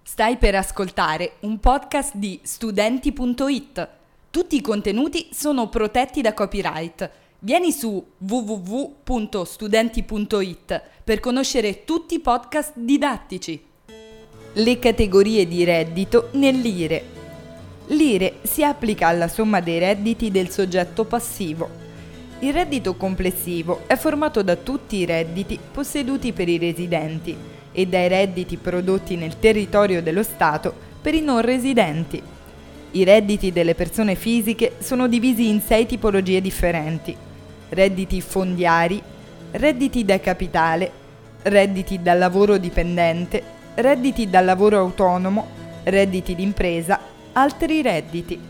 Stai per ascoltare un podcast di Studenti.it. Tutti i contenuti sono protetti da copyright. Vieni su www.studenti.it per conoscere tutti i podcast didattici. Le categorie di reddito nell'IRE. L'IRE si applica alla somma dei redditi del soggetto passivo. Il reddito complessivo è formato da tutti i redditi posseduti per i residenti e dai redditi prodotti nel territorio dello Stato per i non residenti. I redditi delle persone fisiche sono divisi in 6 tipologie differenti: redditi fondiari, redditi da capitale, redditi dal lavoro dipendente, redditi dal lavoro autonomo, redditi d'impresa, altri redditi.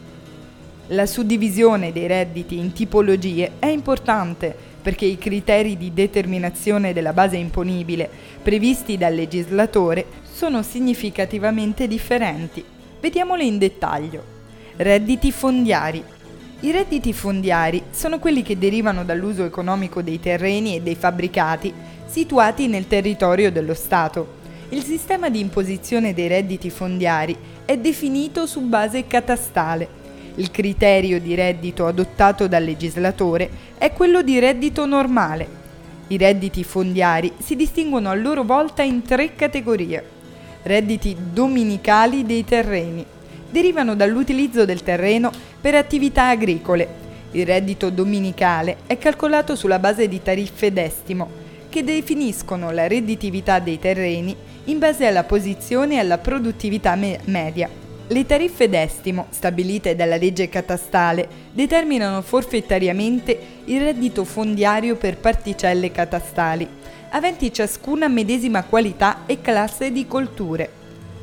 La suddivisione dei redditi in tipologie è importante perché i criteri di determinazione della base imponibile previsti dal legislatore sono significativamente differenti. Vediamole in dettaglio. Redditi fondiari. I redditi fondiari sono quelli che derivano dall'uso economico dei terreni e dei fabbricati situati nel territorio dello Stato. Il sistema di imposizione dei redditi fondiari è definito su base catastale. Il criterio di reddito adottato dal legislatore è quello di reddito normale. I redditi fondiari si distinguono a loro volta in 3 categorie. Redditi dominicali dei terreni. Derivano dall'utilizzo del terreno per attività agricole. Il reddito dominicale è calcolato sulla base di tariffe d'estimo, che definiscono la redditività dei terreni in base alla posizione e alla produttività media. Le tariffe d'estimo, stabilite dalla legge catastale, determinano forfettariamente il reddito fondiario per particelle catastali, aventi ciascuna medesima qualità e classe di colture.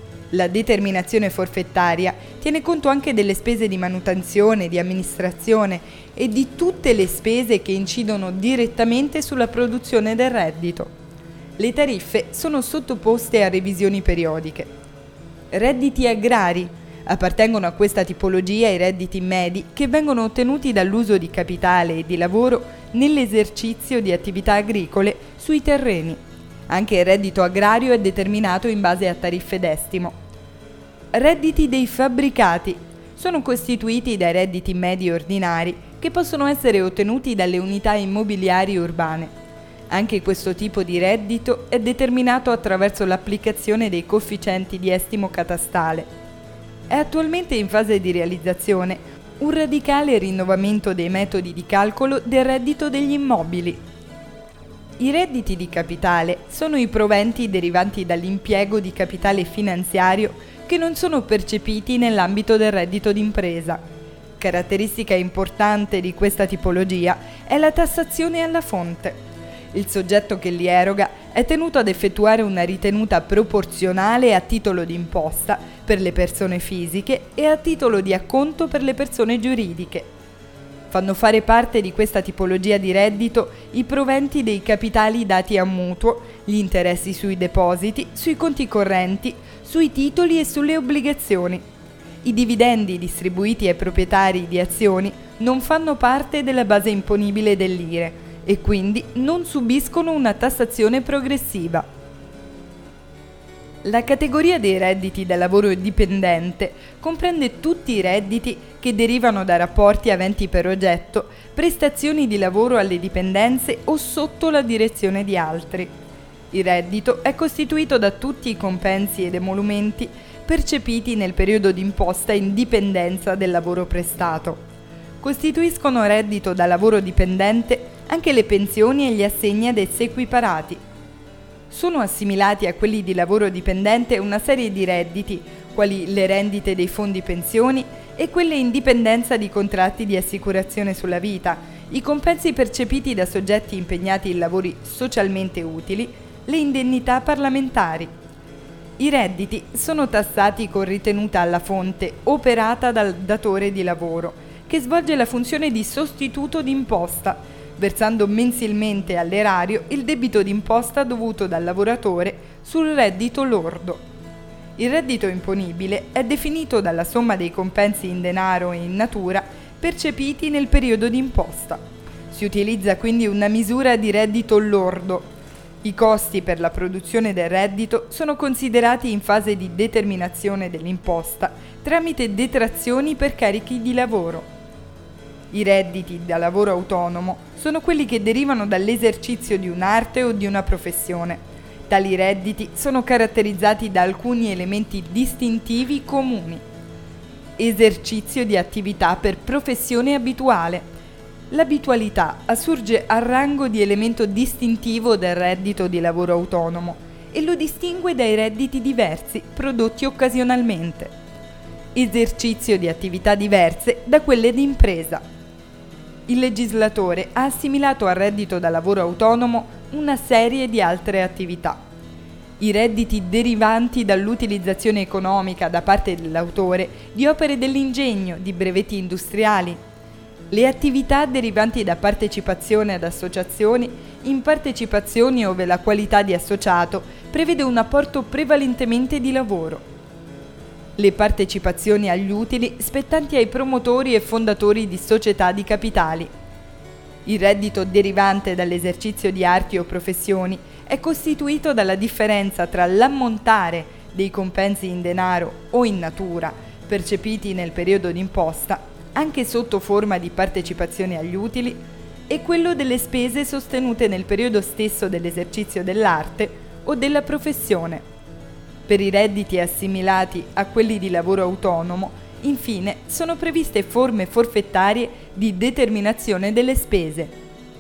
La determinazione forfettaria tiene conto anche delle spese di manutenzione, di amministrazione e di tutte le spese che incidono direttamente sulla produzione del reddito. Le tariffe sono sottoposte a revisioni periodiche. Redditi agrari. Appartengono a questa tipologia i redditi medi che vengono ottenuti dall'uso di capitale e di lavoro nell'esercizio di attività agricole sui terreni. Anche il reddito agrario è determinato in base a tariffe d'estimo. Redditi dei fabbricati. Sono costituiti dai redditi medi ordinari che possono essere ottenuti dalle unità immobiliari urbane. Anche questo tipo di reddito è determinato attraverso l'applicazione dei coefficienti di estimo catastale. È attualmente in fase di realizzazione un radicale rinnovamento dei metodi di calcolo del reddito degli immobili. I redditi di capitale sono i proventi derivanti dall'impiego di capitale finanziario che non sono percepiti nell'ambito del reddito d'impresa. Caratteristica importante di questa tipologia è la tassazione alla fonte. Il soggetto che li eroga è tenuto ad effettuare una ritenuta proporzionale a titolo di imposta per le persone fisiche e a titolo di acconto per le persone giuridiche. Fanno fare parte di questa tipologia di reddito i proventi dei capitali dati a mutuo, gli interessi sui depositi, sui conti correnti, sui titoli e sulle obbligazioni. I dividendi distribuiti ai proprietari di azioni non fanno parte della base imponibile dell'IRE e quindi non subiscono una tassazione progressiva. La categoria dei redditi da lavoro dipendente comprende tutti i redditi che derivano da rapporti aventi per oggetto prestazioni di lavoro alle dipendenze o sotto la direzione di altri. Il reddito è costituito da tutti i compensi ed emolumenti percepiti nel periodo d'imposta in dipendenza del lavoro prestato. Costituiscono reddito da lavoro dipendente anche le pensioni e gli assegni ad esse equiparati. Sono assimilati a quelli di lavoro dipendente una serie di redditi, quali le rendite dei fondi pensioni e quelle in dipendenza di contratti di assicurazione sulla vita, i compensi percepiti da soggetti impegnati in lavori socialmente utili, le indennità parlamentari. I redditi sono tassati con ritenuta alla fonte operata dal datore di lavoro, che svolge la funzione di sostituto d'imposta, versando mensilmente all'erario il debito d'imposta dovuto dal lavoratore sul reddito lordo. Il reddito imponibile è definito dalla somma dei compensi in denaro e in natura percepiti nel periodo d'imposta. Si utilizza quindi una misura di reddito lordo. I costi per la produzione del reddito sono considerati in fase di determinazione dell'imposta tramite detrazioni per carichi di lavoro. I redditi da lavoro autonomo sono quelli che derivano dall'esercizio di un'arte o di una professione. Tali redditi sono caratterizzati da alcuni elementi distintivi comuni. Esercizio di attività per professione abituale. L'abitualità assurge al rango di elemento distintivo del reddito di lavoro autonomo e lo distingue dai redditi diversi prodotti occasionalmente. Esercizio di attività diverse da quelle di impresa. Il legislatore ha assimilato al reddito da lavoro autonomo una serie di altre attività. I redditi derivanti dall'utilizzazione economica da parte dell'autore di opere dell'ingegno, di brevetti industriali. Le attività derivanti da partecipazione ad associazioni, in partecipazioni ove la qualità di associato prevede un apporto prevalentemente di lavoro. Le partecipazioni agli utili spettanti ai promotori e fondatori di società di capitali. Il reddito derivante dall'esercizio di arti o professioni è costituito dalla differenza tra l'ammontare dei compensi in denaro o in natura percepiti nel periodo d'imposta, anche sotto forma di partecipazione agli utili, e quello delle spese sostenute nel periodo stesso dell'esercizio dell'arte o della professione. Per i redditi assimilati a quelli di lavoro autonomo, infine, sono previste forme forfettarie di determinazione delle spese.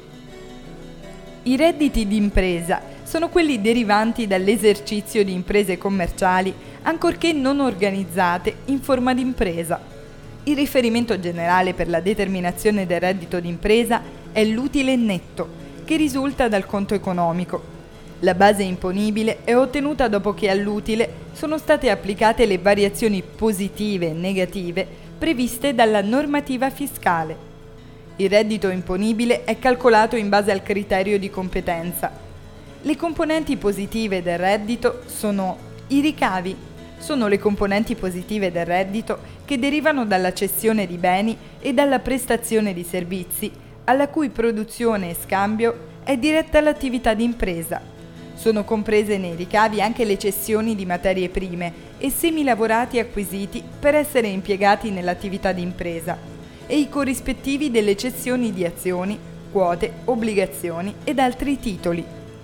I redditi d'impresa sono quelli derivanti dall'esercizio di imprese commerciali, ancorché non organizzate in forma d'impresa. Il riferimento generale per la determinazione del reddito d'impresa è l'utile netto, che risulta dal conto economico. La base imponibile è ottenuta dopo che all'utile sono state applicate le variazioni positive e negative previste dalla normativa fiscale. Il reddito imponibile è calcolato in base al criterio di competenza. Le componenti positive del reddito sono i ricavi. Sono le componenti positive del reddito che derivano dalla cessione di beni e dalla prestazione di servizi, alla cui produzione e scambio è diretta l'attività di impresa. Sono comprese nei ricavi anche le cessioni di materie prime e semilavorati acquisiti per essere impiegati nell'attività di impresa e i corrispettivi delle cessioni di azioni, quote, obbligazioni ed altri titoli.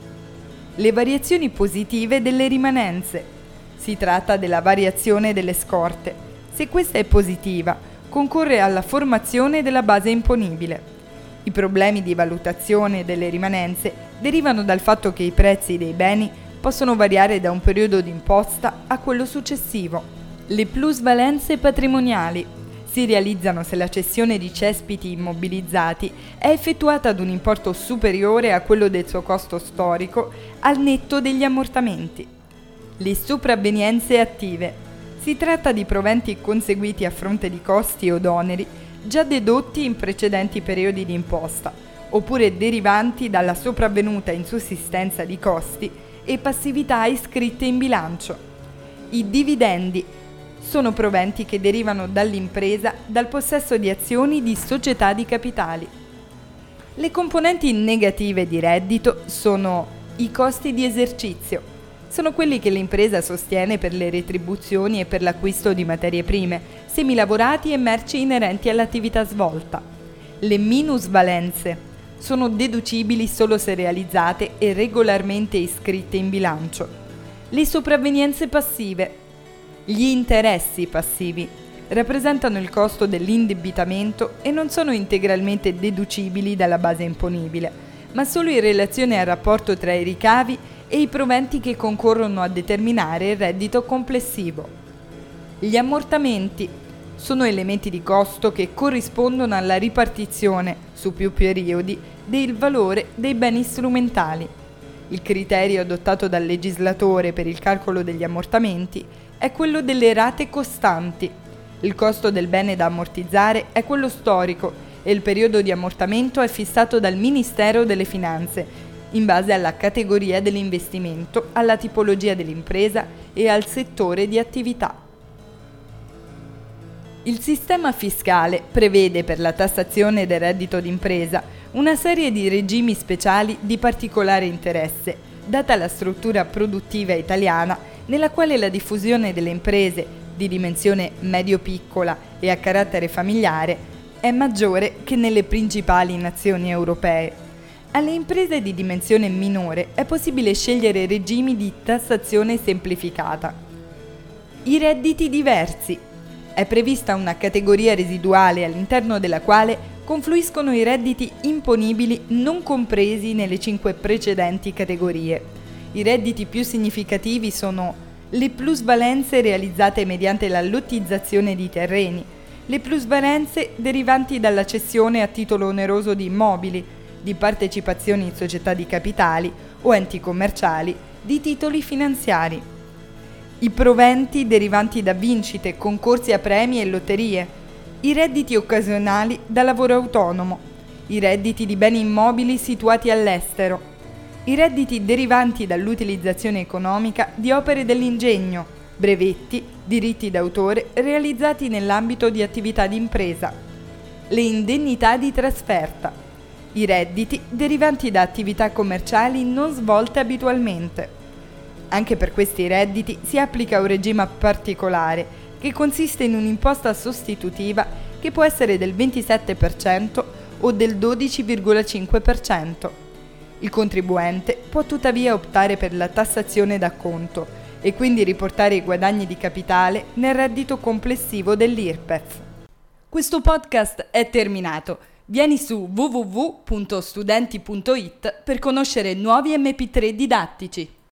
Le variazioni positive delle rimanenze. Si tratta della variazione delle scorte. Se questa è positiva, concorre alla formazione della base imponibile. I problemi di valutazione delle rimanenze derivano dal fatto che i prezzi dei beni possono variare da un periodo d'imposta a quello successivo. Le plusvalenze patrimoniali si realizzano se la cessione di cespiti immobilizzati è effettuata ad un importo superiore a quello del suo costo storico al netto degli ammortamenti. Le sopravvenienze attive. Si tratta di proventi conseguiti a fronte di costi od oneri già dedotti in precedenti periodi di imposta, oppure derivanti dalla sopravvenuta insussistenza di costi e passività iscritte in bilancio. I dividendi sono proventi che derivano dall'impresa dal possesso di azioni di società di capitali. Le componenti negative di reddito sono i costi di esercizio. Sono quelli che l'impresa sostiene per le retribuzioni e per l'acquisto di materie prime, semilavorati e merci inerenti all'attività svolta. Le minusvalenze sono deducibili solo se realizzate e regolarmente iscritte in bilancio. Le sopravvenienze passive. Gli interessi passivi rappresentano il costo dell'indebitamento e non sono integralmente deducibili dalla base imponibile, ma solo in relazione al rapporto tra i ricavi e i proventi che concorrono a determinare il reddito complessivo. Gli ammortamenti sono elementi di costo che corrispondono alla ripartizione, su più periodi, del valore dei beni strumentali. Il criterio adottato dal legislatore per il calcolo degli ammortamenti è quello delle rate costanti. Il costo del bene da ammortizzare è quello storico e il periodo di ammortamento è fissato dal Ministero delle Finanze, in base alla categoria dell'investimento, alla tipologia dell'impresa e al settore di attività. Il sistema fiscale prevede per la tassazione del reddito d'impresa una serie di regimi speciali di particolare interesse, data la struttura produttiva italiana, nella quale la diffusione delle imprese di dimensione medio-piccola e a carattere familiare è maggiore che nelle principali nazioni europee. Alle imprese di dimensione minore è possibile scegliere regimi di tassazione semplificata. I redditi diversi. È prevista una categoria residuale all'interno della quale confluiscono i redditi imponibili non compresi nelle 5 precedenti categorie. I redditi più significativi sono le plusvalenze realizzate mediante la lottizzazione di terreni, le plusvalenze derivanti dalla cessione a titolo oneroso di immobili, di partecipazioni in società di capitali o enti commerciali, di titoli finanziari. I proventi derivanti da vincite, concorsi a premi e lotterie, i redditi occasionali da lavoro autonomo, i redditi di beni immobili situati all'estero, i redditi derivanti dall'utilizzazione economica di opere dell'ingegno, brevetti, diritti d'autore realizzati nell'ambito di attività di impresa, le indennità di trasferta, i redditi derivanti da attività commerciali non svolte abitualmente. Anche per questi redditi si applica un regime particolare che consiste in un'imposta sostitutiva che può essere del 27% o del 12,5%. Il contribuente può tuttavia optare per la tassazione d'acconto e quindi riportare i guadagni di capitale nel reddito complessivo dell'IRPEF. Questo podcast è terminato. Vieni su www.studenti.it per conoscere nuovi MP3 didattici.